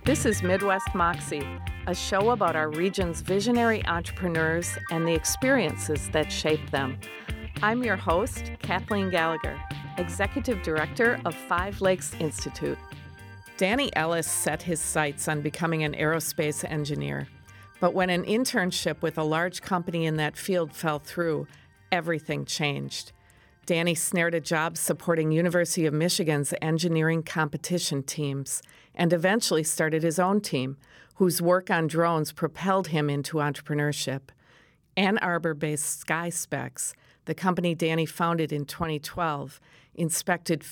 This is Midwest Moxie, a show about our region's visionary entrepreneurs and the experiences that shape them. I'm your host, Kathleen Gallagher, Executive Director of Five Lakes Institute. Danny Ellis set his sights on becoming an aerospace engineer. But when an internship with a large company in that field fell through, everything changed. Danny snared a job supporting University of Michigan's engineering competition teams and eventually started his own team, whose work on drones propelled him into entrepreneurship. Ann Arbor-based SkySpecs, the company Danny founded in 2012, inspected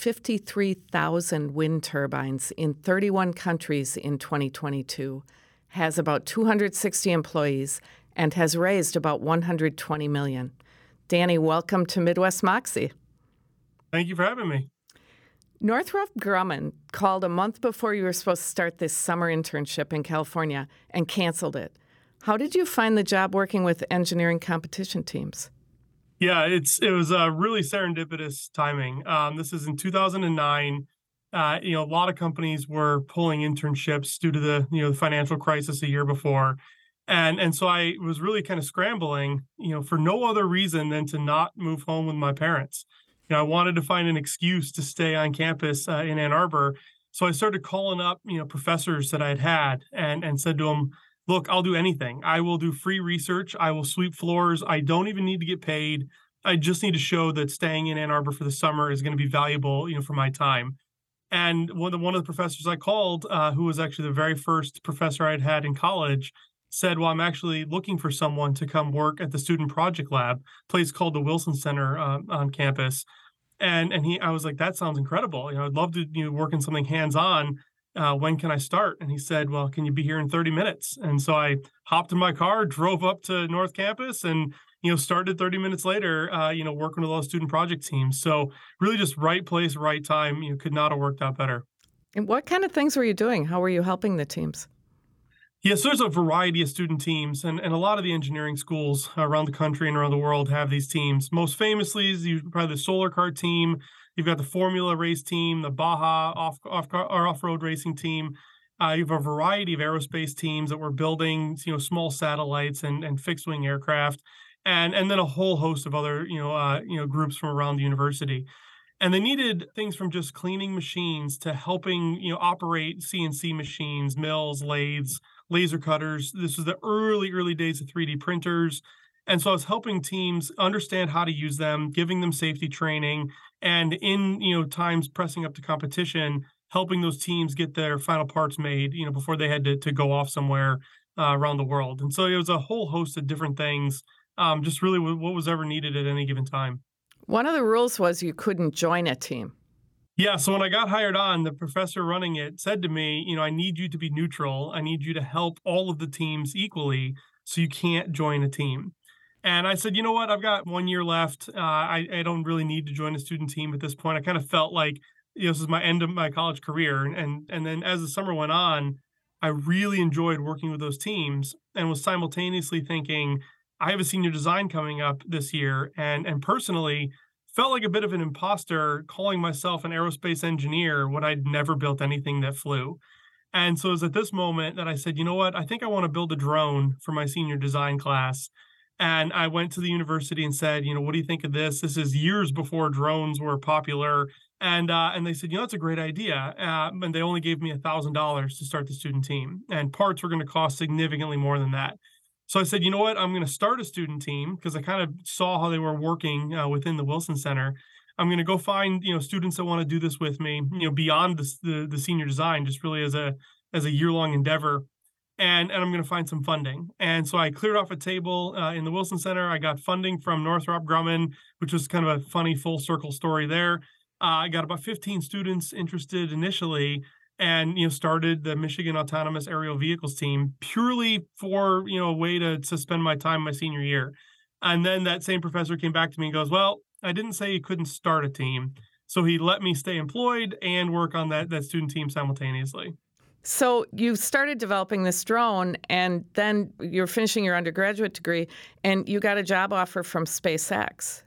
53,000 wind turbines in 31 countries in 2022, has about 260 employees, and has raised about $120 million. Danny, welcome to Midwest Moxie. Thank you for having me. Northrop Grumman called a month before you were supposed to start this summer internship in California and canceled it. How did you find the job working with engineering competition teams? Yeah, it was really serendipitous timing. This is in 2009. A lot of companies were pulling internships due to the financial crisis a year before. And so I was really kind of scrambling, for no other reason than to not move home with my parents. I wanted to find an excuse to stay on campus in Ann Arbor. So I started calling up, professors that I had and said to them, look, I'll do anything. I will do free research. I will sweep floors. I don't even need to get paid. I just need to show that staying in Ann Arbor for the summer is going to be valuable, for my time. And one of the professors I called, who was actually the very first professor I'd had in college, said, well, I'm actually looking for someone to come work at the Student Project Lab, a place called the Wilson Center on campus. And I was like, that sounds incredible. I'd love to work in something hands-on. When can I start? And he said, well, can you be here in 30 minutes? And so I hopped in my car, drove up to North Campus, and started 30 minutes later, working with all the student project teams. So really just right place, right time. Could not have worked out better. And what kind of things were you doing? How were you helping the teams? Yes, there's a variety of student teams, and a lot of the engineering schools around the country and around the world have these teams. Most famously is probably the Solar Car team. You've got the Formula Race team, the Baja off-road racing team. You have a variety of aerospace teams that were building, small satellites and fixed-wing aircraft, and then a whole host of other, groups from around the university. And they needed things from just cleaning machines to helping, operate CNC machines, mills, lathes, laser cutters. This was the early days of 3D printers. And so I was helping teams understand how to use them, giving them safety training, and in, times pressing up to competition, helping those teams get their final parts made, before they had to go off somewhere around the world. And so it was a whole host of different things, just really what was ever needed at any given time. One of the rules was you couldn't join a team. Yeah, so when I got hired on, the professor running it said to me, I need you to be neutral. I need you to help all of the teams equally, so you can't join a team. And I said, you know what, I've got 1 year left. I don't really need to join a student team at this point. I kind of felt like, this is my end of my college career. And then as the summer went on, I really enjoyed working with those teams and was simultaneously thinking, I have a senior design coming up this year. And personally, felt like a bit of an imposter calling myself an aerospace engineer when I'd never built anything that flew. And so it was at this moment that I said, you know what, I think I want to build a drone for my senior design class. And I went to the university and said, what do you think of this? This is years before drones were popular. And they said, that's a great idea. And they only gave me $1,000 to start the student team. And parts were going to cost significantly more than that. So I said, you know what, I'm going to start a student team because I kind of saw how they were working within the Wilson Center. I'm going to go find, students that want to do this with me, beyond the senior design, just really as a year-long endeavor. And I'm going to find some funding. And so I cleared off a table in the Wilson Center. I got funding from Northrop Grumman, which was kind of a funny full circle story there. I got about 15 students interested initially, and started the Michigan Autonomous Aerial Vehicles team purely for a way to spend my time my senior year. And then that same professor came back to me and goes, well, I didn't say you couldn't start a team. So he let me stay employed and work on that student team simultaneously. So you started developing this drone, and then you're finishing your undergraduate degree, and you got a job offer from SpaceX.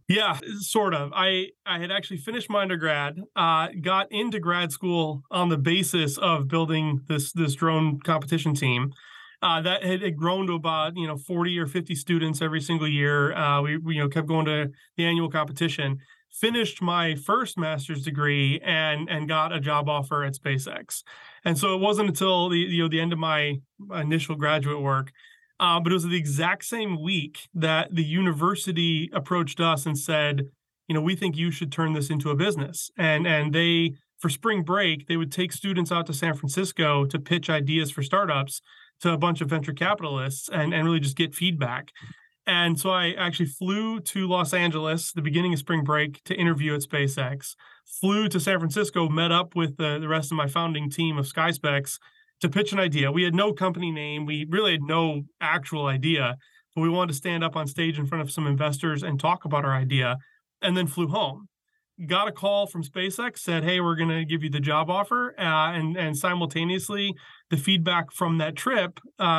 Yeah, sort of. I had actually finished my undergrad, got into grad school on the basis of building this drone competition team. That had grown to about 40 or 50 students every single year. We kept going to the annual competition. Finished my first master's degree and got a job offer at SpaceX. And so it wasn't until the end of my initial graduate work, but it was the exact same week that the university approached us and said, we think you should turn this into a business. And they, for spring break, they would take students out to San Francisco to pitch ideas for startups to a bunch of venture capitalists and really just get feedback. And so I actually flew to Los Angeles the beginning of spring break to interview at SpaceX, flew to San Francisco, met up with the rest of my founding team of SkySpecs to pitch an idea. We had no company name. We really had no actual idea, but we wanted to stand up on stage in front of some investors and talk about our idea, and then flew home. Got a call from SpaceX, said, "Hey, we're going to give you the job offer," and simultaneously, the feedback from that trip,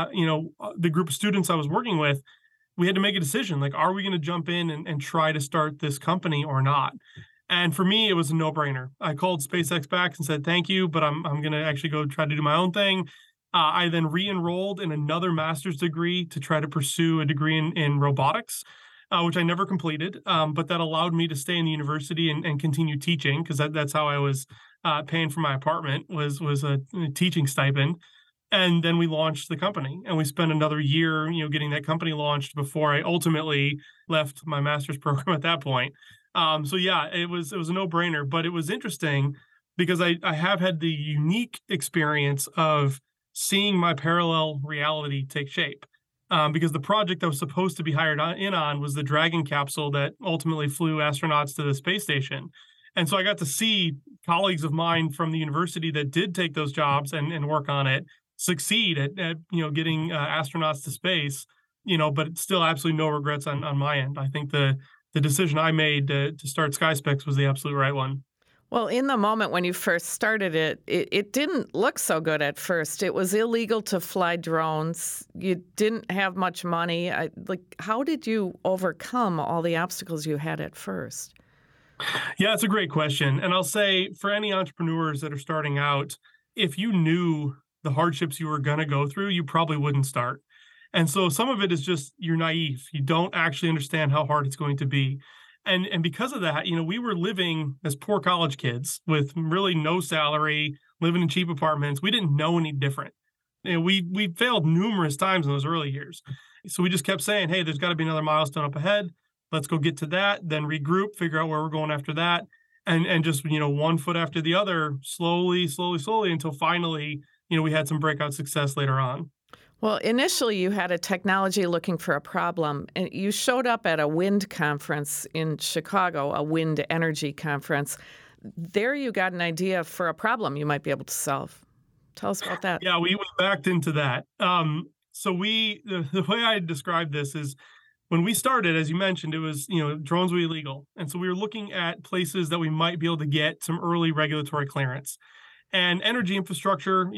the group of students I was working with, we had to make a decision. Like, are we going to jump in and try to start this company or not? And for me, it was a no-brainer. I called SpaceX back and said, "Thank you, but I'm going to actually go try to do my own thing." I then re-enrolled in another master's degree to try to pursue a degree in robotics, which I never completed, but that allowed me to stay in the university and continue teaching, because that's how I was paying for my apartment, was a teaching stipend. And then we launched the company, and we spent another year, getting that company launched before I ultimately left my master's program at that point. So yeah, it was a no-brainer, but it was interesting because I have had the unique experience of seeing my parallel reality take shape. Because the project I was supposed to be hired on was the Dragon capsule that ultimately flew astronauts to the space station. And so I got to see colleagues of mine from the university that did take those jobs and work on it succeed at getting astronauts to space, but still absolutely no regrets on my end. I think the decision I made to start SkySpecs was the absolute right one. Well, in the moment when you first started it didn't look so good at first. It was illegal to fly drones. You didn't have much money. How did you overcome all the obstacles you had at first? Yeah, it's a great question. And I'll say, for any entrepreneurs that are starting out, if you knew the hardships you were going to go through, you probably wouldn't start. And so some of it is just you're naive. You don't actually understand how hard it's going to be. And because of that, we were living as poor college kids with really no salary, living in cheap apartments. We didn't know any different. We failed numerous times in those early years. So we just kept saying, "Hey, there's got to be another milestone up ahead. Let's go get to that, then regroup, figure out where we're going after that." And just, one foot after the other, slowly, until finally, we had some breakout success later on. Well, initially you had a technology looking for a problem, and you showed up at a wind conference in Chicago, a wind energy conference. There you got an idea for a problem you might be able to solve. Tell us about that. Yeah, we backed into that. So the way I described this is, when we started, as you mentioned, it was, drones were illegal. And so we were looking at places that we might be able to get some early regulatory clearance. And energy infrastructure,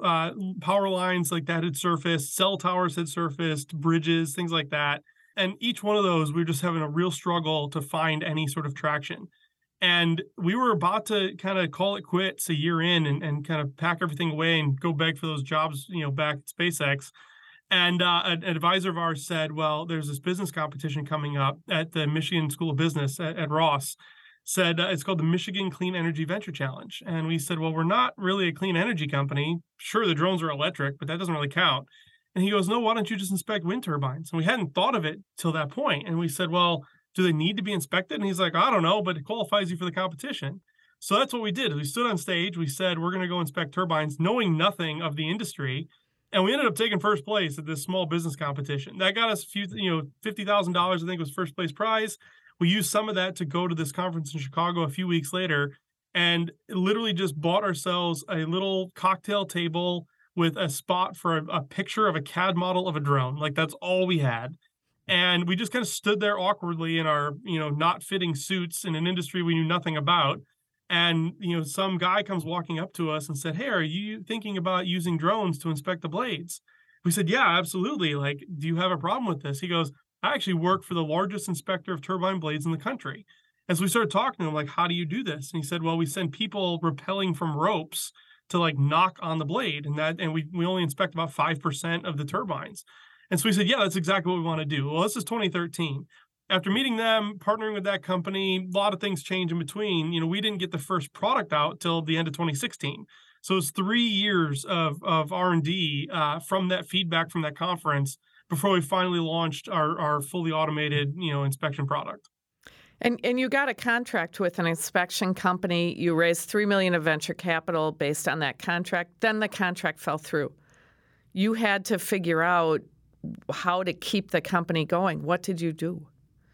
power lines like that had surfaced, cell towers had surfaced, bridges, things like that. And each one of those, we were just having a real struggle to find any sort of traction. And we were about to kind of call it quits a year in and kind of pack everything away and go beg for those jobs, back at SpaceX. And an advisor of ours said, "Well, there's this business competition coming up at the Michigan School of Business at Ross." Said, "It's called the Michigan Clean Energy Venture Challenge." And we said, "Well, we're not really a clean energy company. Sure, the drones are electric, but that doesn't really count." And he goes, "No, why don't you just inspect wind turbines?" And we hadn't thought of it till that point. And we said, "Well, do they need to be inspected?" And he's like, "I don't know, but it qualifies you for the competition." So that's what we did. We stood on stage. We said, "We're going to go inspect turbines," knowing nothing of the industry. And we ended up taking first place at this small business competition. That got us $50,000, I think, was first place prize. We used some of that to go to this conference in Chicago a few weeks later, and literally just bought ourselves a little cocktail table with a spot for a picture of a CAD model of a drone. Like, that's all we had. And we just kind of stood there awkwardly in our, not fitting suits in an industry we knew nothing about. And, some guy comes walking up to us and said, "Hey, are you thinking about using drones to inspect the blades?" We said, "Yeah, absolutely. Like, do you have a problem with this?" He goes, I actually work for the largest inspector of turbine blades in the country. And so we started talking to him, like, how do you do this? And he said, well, we send people rappelling from ropes to like knock on the blade, and we only inspect about 5% of the turbines. And so we said, yeah, that's exactly what we want to do. Well, this is 2013. After meeting them, partnering with that company, a lot of things change in between. We didn't get the first product out till the end of 2016. So it's 3 years of R&D from that feedback from that conference before we finally launched our fully automated, inspection product. And you got a contract with an inspection company. You raised $3 million of venture capital based on that contract. Then the contract fell through. You had to figure out how to keep the company going. What did you do?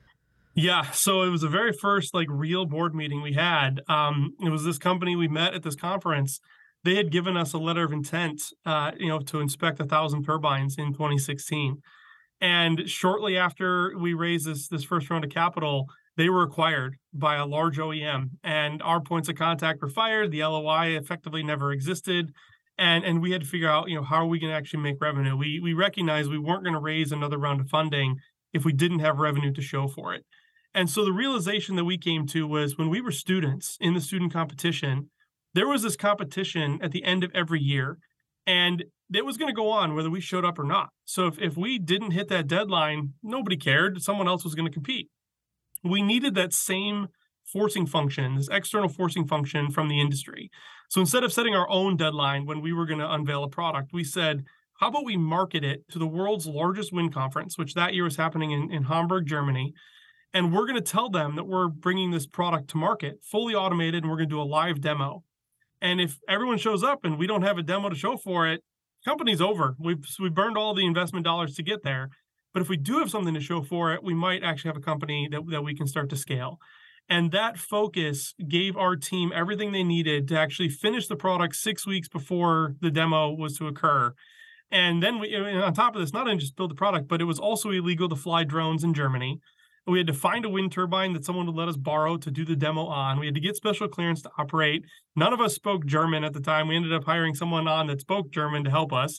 Yeah, so it was the very first real board meeting we had. It was this company we met at this conference. They had given us a letter of intent, to inspect 1,000 turbines in 2016. And shortly after we raised this first round of capital, they were acquired by a large OEM, and our points of contact were fired. The LOI effectively never existed. And we had to figure out, how are we going to actually make revenue? We recognized we weren't going to raise another round of funding if we didn't have revenue to show for it. And so the realization that we came to was when we were students in the student competition, there was this competition at the end of every year, and it was going to go on whether we showed up or not. So if we didn't hit that deadline, nobody cared. Someone else was going to compete. We needed that same forcing function, this external forcing function from the industry. So instead of setting our own deadline when we were going to unveil a product, we said, how about we market it to the world's largest wind conference, which that year was happening in Hamburg, Germany. And we're going to tell them that we're bringing this product to market, fully automated, and we're going to do a live demo. And if everyone shows up and we don't have a demo to show for it, company's over. We've burned all the investment dollars to get there. But if we do have something to show for it, we might actually have a company that we can start to scale. And that focus gave our team everything they needed to actually finish the product 6 weeks before the demo was to occur. And then on top of this, not only just build the product, but it was also illegal to fly drones in Germany. We had to find a wind turbine that someone would let us borrow to do the demo on. We had to get special clearance to operate. None of us spoke German at the time. We ended up hiring someone on that spoke German to help us.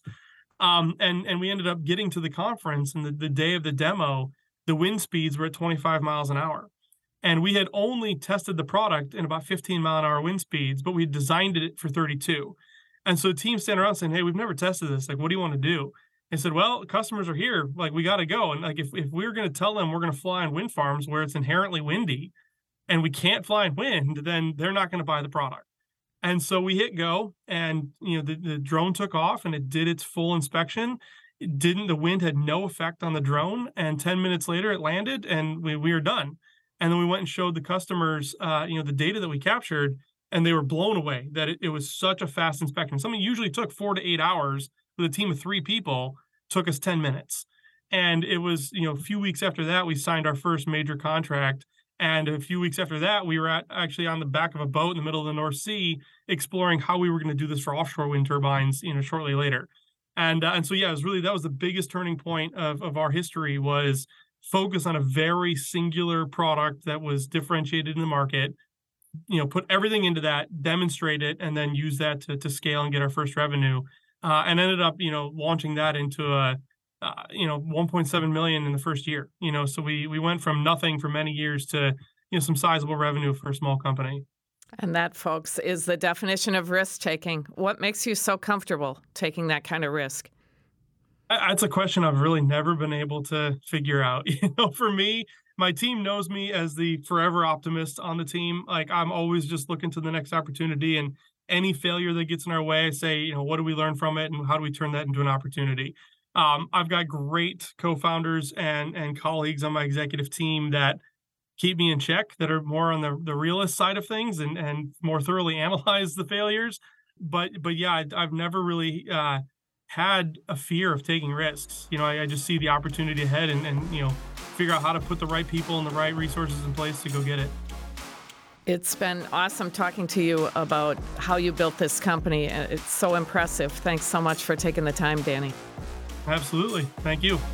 And we ended up getting to the conference, and the day of the demo, the wind speeds were at 25 miles an hour. And we had only tested the product in about 15 mile an hour wind speeds, but we designed it for 32. And so the team standing around saying, hey, we've never tested this. What do you want to do? I said, well, customers are here. We got to go. And if we're going to tell them we're going to fly on wind farms where it's inherently windy and we can't fly in wind, then they're not going to buy the product. And so we hit go, and the drone took off and it did its full inspection. The wind had no effect on the drone. And 10 minutes later it landed and we were done. And then we went and showed the customers, the data that we captured, and they were blown away that it was such a fast inspection. Something usually took 4 to 8 hours with a team of 3 people took us 10 minutes. And it was, a few weeks after that, we signed our first major contract. And a few weeks after that, we were actually on the back of a boat in the middle of the North Sea, exploring how we were going to do this for offshore wind turbines, shortly later. And so, yeah, that was the biggest turning point of our history, was focus on a very singular product that was differentiated in the market, put everything into that, demonstrate it, and then use that to scale and get our first revenue. And ended up, launching that into a, 1.7 million in the first year. So we went from nothing for many years to, some sizable revenue for a small company. And that, folks, is the definition of risk taking. What makes you so comfortable taking that kind of risk? That's a question I've really never been able to figure out. For me, my team knows me as the forever optimist on the team. I'm always just looking to the next opportunity, and any failure that gets in our way, I say, what do we learn from it and how do we turn that into an opportunity? I've got great co-founders and colleagues on my executive team that keep me in check, that are more on the realist side of things and more thoroughly analyze the failures. But yeah, I've never really had a fear of taking risks. I just see the opportunity ahead and figure out how to put the right people and the right resources in place to go get it. It's been awesome talking to you about how you built this company. It's so impressive. Thanks so much for taking the time, Danny. Absolutely. Thank you.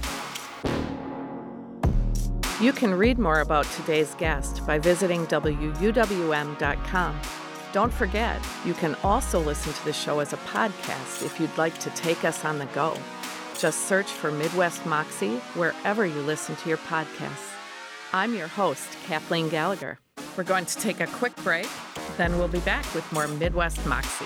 You can read more about today's guest by visiting WUWM.com. Don't forget, you can also listen to the show as a podcast if you'd like to take us on the go. Just search for Midwest Moxie wherever you listen to your podcasts. I'm your host, Kathleen Gallagher. We're going to take a quick break, then we'll be back with more Midwest Moxie.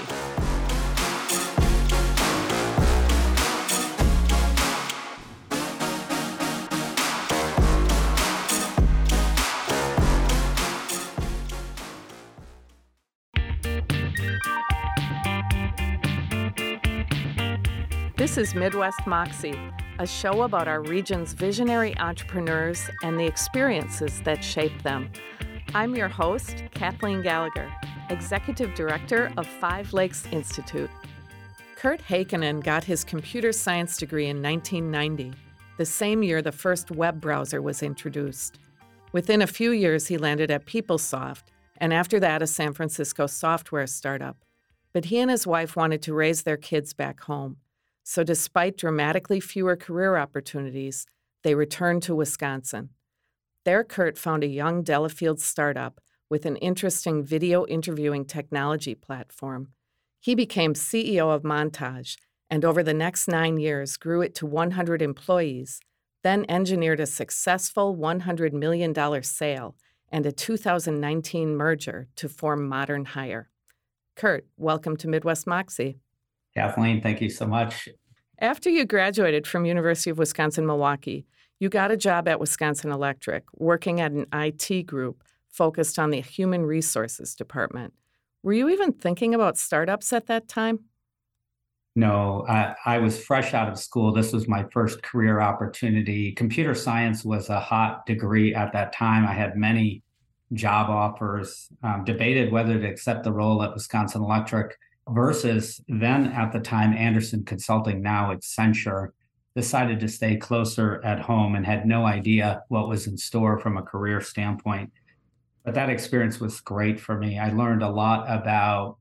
This is Midwest Moxie, a show about our region's visionary entrepreneurs and the experiences that shape them. I'm your host, Kathleen Gallagher, Executive Director of Five Lakes Institute. Kurt Heikkinen got his computer science degree in 1990, the same year the first web browser was introduced. Within a few years, he landed at PeopleSoft, and after that, a San Francisco software startup. But he and his wife wanted to raise their kids back home. So despite dramatically fewer career opportunities, they returned to Wisconsin. There, Kurt found a young Delafield startup with an interesting video interviewing technology platform. He became CEO of Montage, and over the next 9 years grew it to 100 employees, then engineered a successful $100 million sale and a 2019 merger to form Modern Hire. Kurt, welcome to Midwest Moxie. Kathleen, thank you so much. After you graduated from University of Wisconsin-Milwaukee, you got a job at Wisconsin Electric, working at an IT group focused on the human resources department. Were you even thinking about startups at that time? No, I was fresh out of school. This was my first career opportunity. Computer science was a hot degree at that time. I had many job offers, debated whether to accept the role at Wisconsin Electric versus then at the time, Andersen Consulting, now Accenture, decided to stay closer at home and had no idea what was in store from a career standpoint. But that experience was great for me. I learned a lot about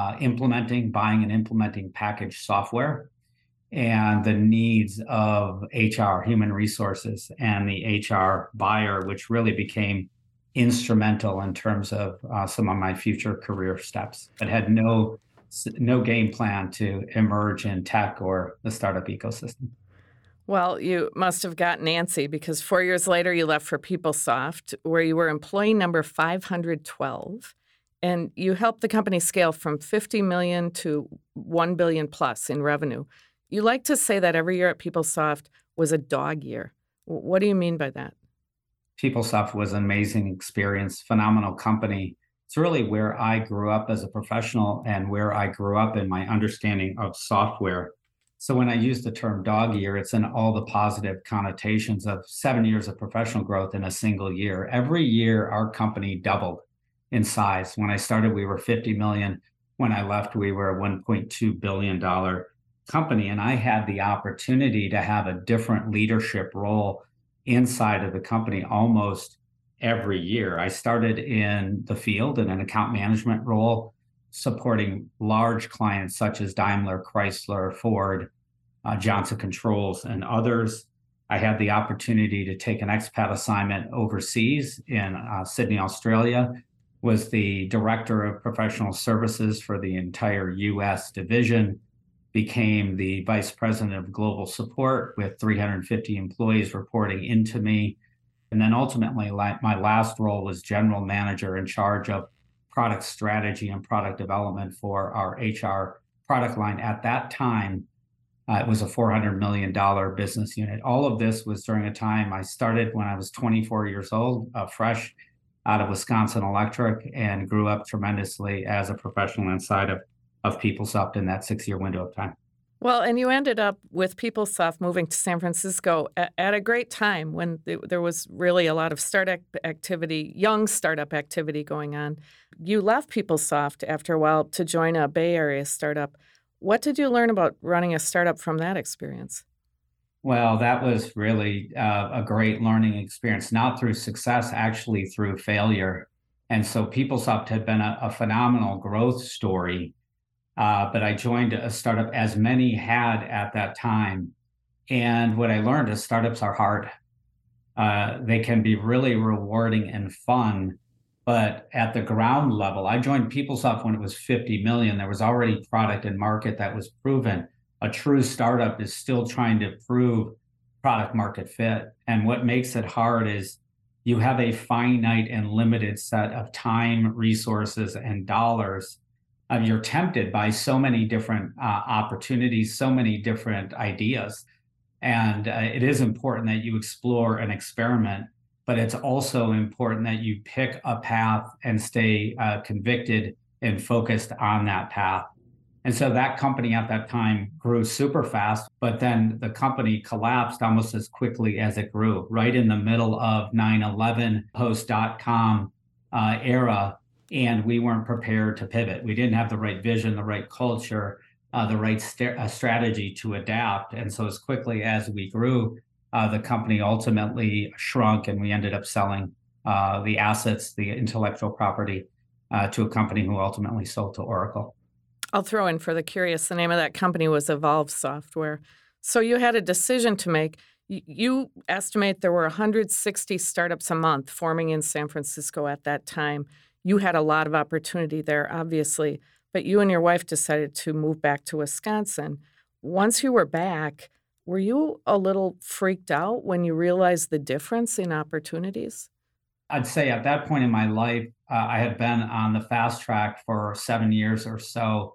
buying and implementing packaged software and the needs of HR, human resources, and the HR buyer, which really became instrumental in terms of some of my future career steps. But had no game plan to emerge in tech or the startup ecosystem. Well, you must have gotten antsy because 4 years later you left for PeopleSoft, where you were employee number 512, and you helped the company scale from 50 million to 1 billion plus in revenue. You like to say that every year at PeopleSoft was a dog year. What do you mean by that? PeopleSoft was an amazing experience, phenomenal company. It's really where I grew up as a professional and where I grew up in my understanding of software. So when I use the term dog year, it's in all the positive connotations of 7 years of professional growth in a single year. Every year, our company doubled in size. When I started, we were 50 million. When I left, we were a $1.2 billion company. And I had the opportunity to have a different leadership role inside of the company almost every year. I started in the field in an account management role, supporting large clients such as Daimler, Chrysler, Ford, Johnson Controls, and others. I had the opportunity to take an expat assignment overseas in Sydney, Australia, was the director of professional services for the entire US division, became the vice president of global support with 350 employees reporting into me. And then ultimately, my last role was general manager in charge of product strategy and product development for our HR product line. At that time, it was a $400 million business unit. All of this was during a time I started when I was 24 years old, fresh out of Wisconsin Electric, and grew up tremendously as a professional inside of PeopleSoft in that 6-year window of time. Well, and you ended up with PeopleSoft moving to San Francisco at a great time when there was really a lot of startup activity, young startup activity going on. You left PeopleSoft after a while to join a Bay Area startup. What did you learn about running a startup from that experience? Well, that was really a great learning experience, not through success, actually through failure. And so PeopleSoft had been a phenomenal growth story. But I joined a startup, as many had at that time. And what I learned is startups are hard. They can be really rewarding and fun. But at the ground level, I joined PeopleSoft when it was 50 million. There was already product and market that was proven. A true startup is still trying to prove product market fit. And what makes it hard is you have a finite and limited set of time, resources, and dollars. You're tempted by so many different opportunities, so many different ideas. And it is important that you explore and experiment, but it's also important that you pick a path and stay convicted and focused on that path. And so that company at that time grew super fast, but then the company collapsed almost as quickly as it grew, right in the middle of 9/11 post-dot-com era. And we weren't prepared to pivot. We didn't have the right vision, the right culture, the right strategy to adapt. And so as quickly as we grew, the company ultimately shrunk, and we ended up selling the assets, the intellectual property, to a company who ultimately sold to Oracle. I'll throw in for the curious, the name of that company was Evolve Software. So you had a decision to make. You estimate there were 160 startups a month forming in San Francisco at that time. You had a lot of opportunity there, obviously, but you and your wife decided to move back to Wisconsin. Once you were back, were you a little freaked out when you realized the difference in opportunities? I'd say at that point in my life, I had been on the fast track for 7 years or so.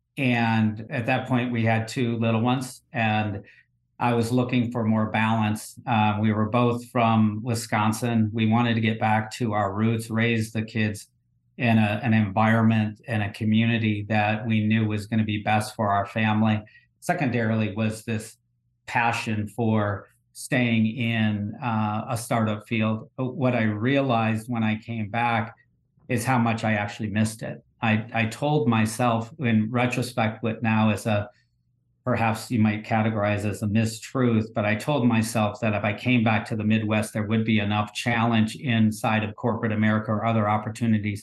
And at that point, we had two little ones, and I was looking for more balance. We were both from Wisconsin. We wanted to get back to our roots, raise the kids in an environment and a community that we knew was going to be best for our family. Secondarily was this passion for staying in a startup field. But what I realized when I came back is how much I actually missed it. I told myself, in retrospect, what now is perhaps you might categorize as a mistruth, but I told myself that if I came back to the Midwest, there would be enough challenge inside of corporate America or other opportunities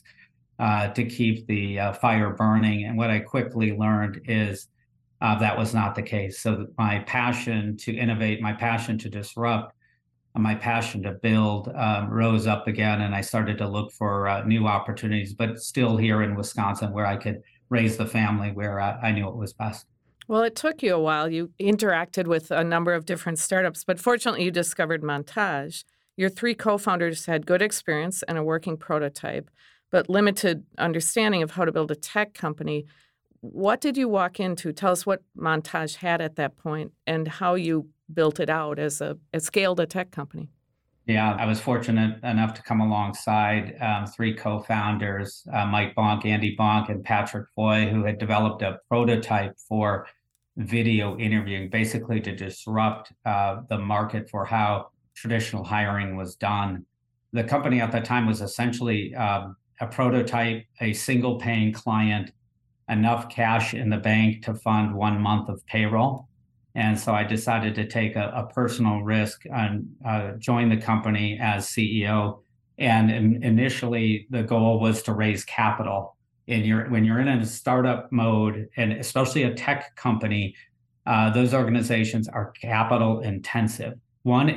to keep the fire burning. And what I quickly learned is that was not the case. So my passion to innovate, my passion to disrupt, my passion to build rose up again, and I started to look for new opportunities, but still here in Wisconsin where I could raise the family where I knew it was best. Well, it took you a while. You interacted with a number of different startups, but fortunately you discovered Montage. Your three co-founders had good experience and a working prototype, but limited understanding of how to build a tech company. What did you walk into? Tell us what Montage had at that point and how you built it out as scaled a tech company. Yeah, I was fortunate enough to come alongside three co-founders, Mike Bonk, Andy Bonk, and Patrick Foy, who had developed a prototype for video interviewing, basically to disrupt the market for how traditional hiring was done. The company at that time was essentially a prototype, a single paying client, enough cash in the bank to fund 1 month of payroll. And so I decided to take a personal risk and join the company as CEO. And initially, the goal was to raise capital. And when you're in a startup mode, and especially a tech company, those organizations are capital intensive. 1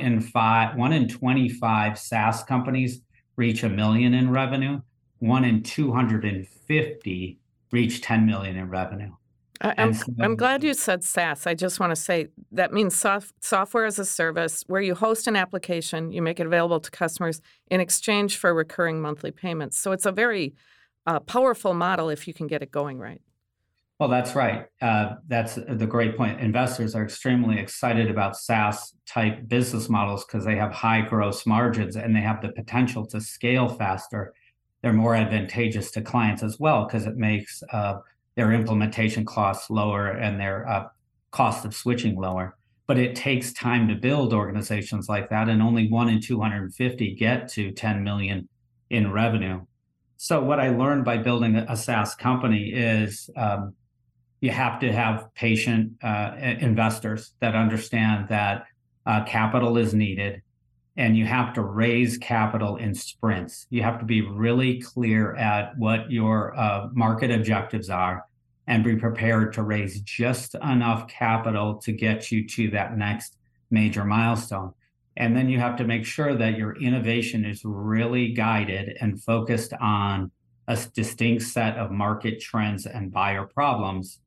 in 25 SaaS companies reach $1 million in revenue. 1 in 250 reach $10 million in revenue. I'm glad you said SaaS. I just want to say that means software as a service, where you host an application, you make it available to customers in exchange for recurring monthly payments. So it's a very powerful model if you can get it going right. Well, that's right. That's the great point. Investors are extremely excited about SaaS type business models because they have high gross margins and they have the potential to scale faster. They're more advantageous to clients as well because it makes their implementation costs lower and their cost of switching lower. But it takes time to build organizations like that, and only 1 in 250 get to 10 million in revenue. So what I learned by building a SaaS company is you have to have patient investors that understand that capital is needed, and you have to raise capital in sprints. You have to be really clear at what your market objectives are and be prepared to raise just enough capital to get you to that next major milestone. And then you have to make sure that your innovation is really guided and focused on a distinct set of market trends and buyer problems.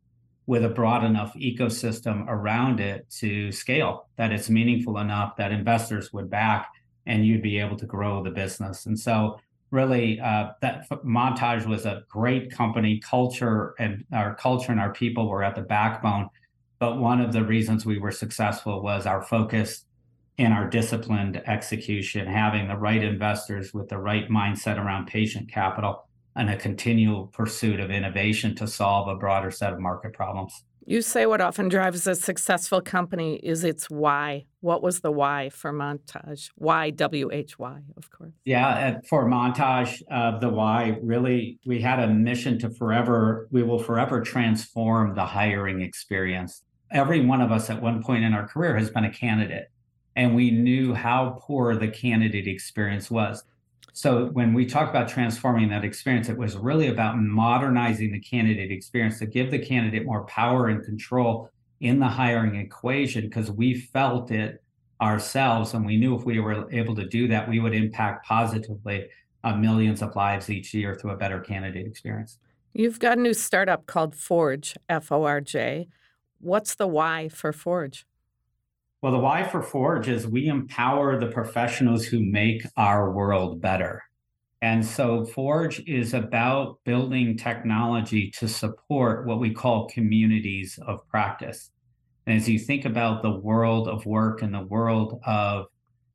with a broad enough ecosystem around it to scale, that it's meaningful enough that investors would back and you'd be able to grow the business. And so really that Montage was a great company. Culture and our people were at the backbone. But one of the reasons we were successful was our focus and our disciplined execution, having the right investors with the right mindset around patient capital and a continual pursuit of innovation to solve a broader set of market problems. You say what often drives a successful company is its why. What was the why for Montage? Why, W-H-Y, of course. Yeah, for Montage, the why, really, we had a mission we will forever transform the hiring experience. Every one of us at one point in our career has been a candidate, and we knew how poor the candidate experience was. So when we talk about transforming that experience, it was really about modernizing the candidate experience to give the candidate more power and control in the hiring equation, because we felt it ourselves. And we knew if we were able to do that, we would impact positively millions of lives each year through a better candidate experience. You've got a new startup called Forge, F-O-R-J. What's the why for Forge? Well, the why for Forge is we empower the professionals who make our world better. And so Forge is about building technology to support what we call communities of practice. And as you think about the world of work and the world of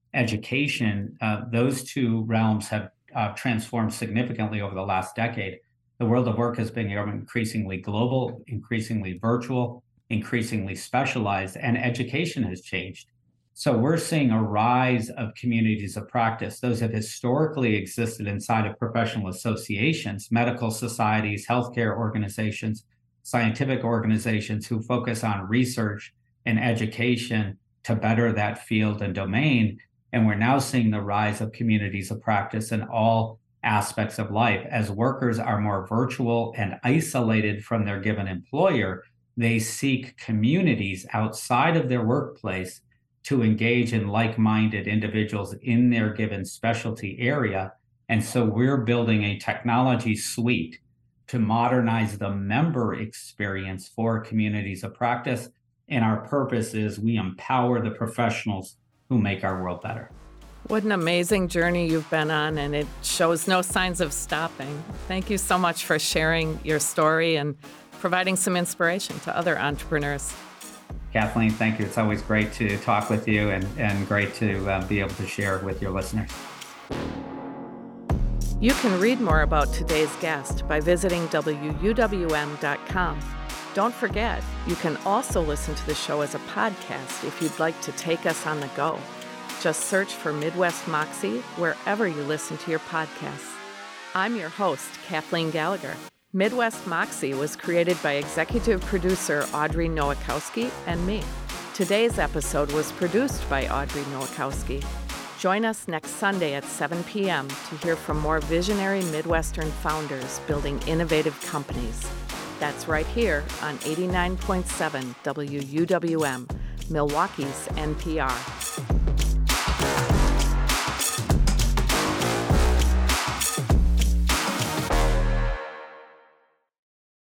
education, those two realms have transformed significantly over the last decade. The world of work has been increasingly global, increasingly virtual, increasingly specialized, and education has changed. So we're seeing a rise of communities of practice. Those have historically existed inside of professional associations, medical societies, healthcare organizations, scientific organizations who focus on research and education to better that field and domain. And we're now seeing the rise of communities of practice in all aspects of life. As workers are more virtual and isolated from their given employer, they seek communities outside of their workplace to engage in like-minded individuals in their given specialty area. And so we're building a technology suite to modernize the member experience for communities of practice. And our purpose is we empower the professionals who make our world better. What an amazing journey you've been on, and it shows no signs of stopping. Thank you so much for sharing your story and providing some inspiration to other entrepreneurs. Kathleen, thank you. It's always great to talk with you and great to be able to share with your listeners. You can read more about today's guest by visiting WUWM.com. Don't forget, you can also listen to the show as a podcast if you'd like to take us on the go. Just search for Midwest Moxie wherever you listen to your podcasts. I'm your host, Kathleen Gallagher. Midwest Moxie was created by executive producer Audrey Nowakowski and me. Today's episode was produced by Audrey Nowakowski. Join us next Sunday at 7 p.m. to hear from more visionary Midwestern founders building innovative companies. That's right here on 89.7 WUWM, Milwaukee's NPR.